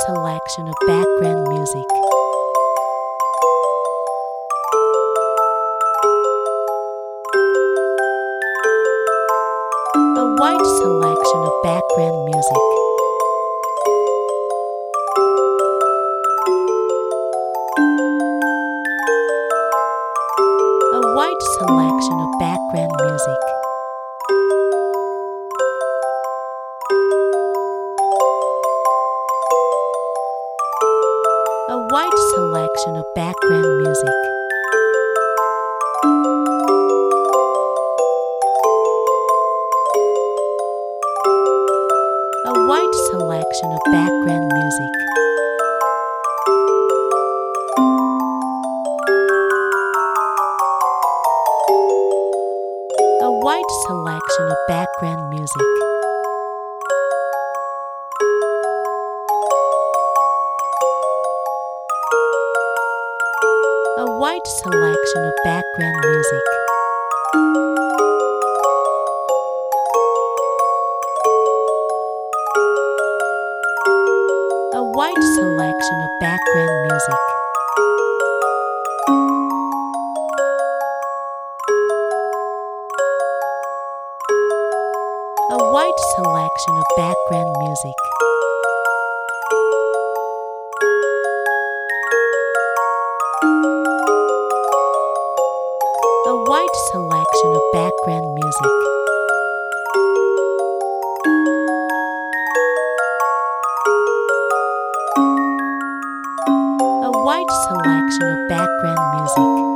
selection of background music. A wide selection of background music. A wide selection of background music. A wide selection of background music. A wide selection of background music. A wide selection of background music. A wide selection of background music. A wide selection of background music. A wide selection of background music. A wide selection of background music. A wide selection of background music.